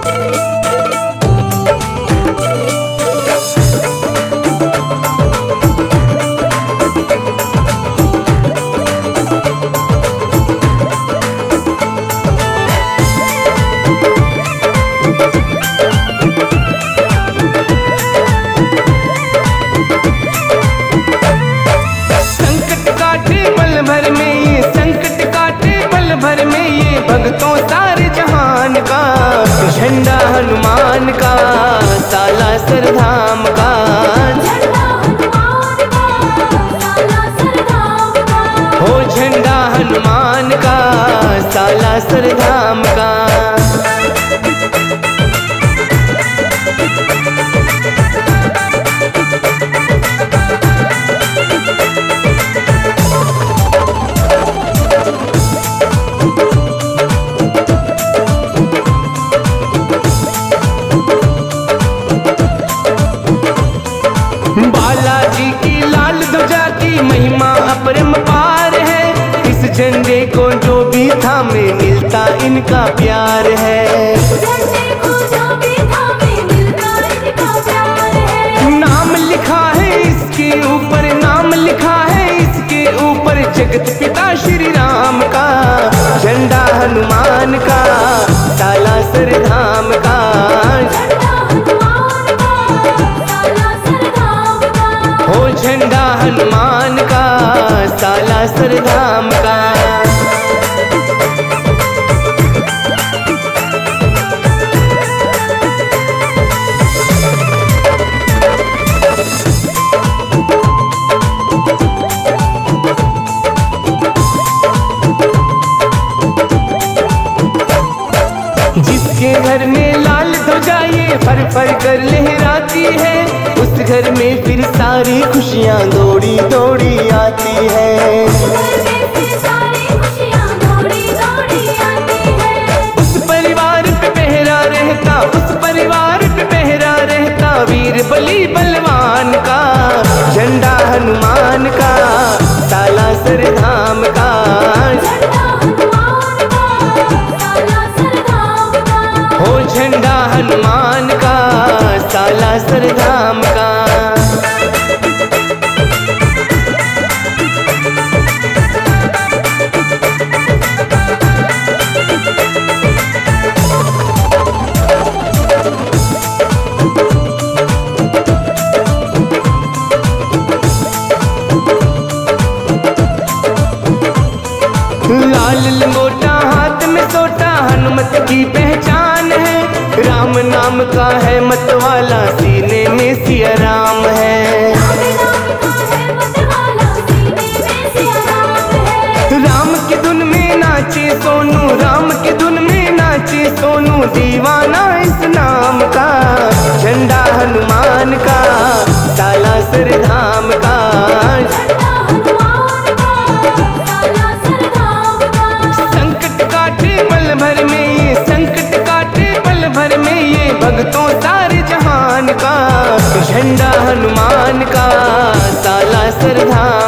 भक्तों सारे जहान का झंडा हनुमान का, सालासर धाम का झंडा हनुमान का, सालासर धाम का। हो झंडा हनुमान का, सालासर धाम का। बालाजी की लाल ध्वजा की महिमा अपरंपार है, इस झंडे को जो भी थामे मिलता इनका प्यार है। झंडे को जो भी थामे मिलता इनका प्यार है। नाम लिखा है इसके ऊपर, नाम लिखा है इसके ऊपर जगत पिता श्री राम का, झंडा हनुमान का, सालासर धाम का। हो झंडा हनुमान का, सालासर धाम का। जिसके घर में लाल ध्वजा ये फर फर कर लहराती है, उस घर में फिर सारी खुशियाँ दौड़ी दौड़ी आती है। उस परिवार पे पहरा रहता, उस परिवार पे पहरा रहता वीर बली बलवान का, झंडा हनुमान का, सालासर धाम का। हो झंडा हनुमान का, सालासर धाम का। लाल लंगोटा हाथ में सोटा हनुमत की पहचान है, राम नाम का है मतवाला सीने में सिया राम है। राम की धुन में नाचे सोनू, राम की धुन में नाचे सोनू, दीवाना इस नाम का, झंडा हनुमान का, सालासर धाम का। संकट काटे पल भर में ये, संकट काटे पल भर में ये भक्तों सारे जहान का, झंडा हनुमान का, सालासर धाम।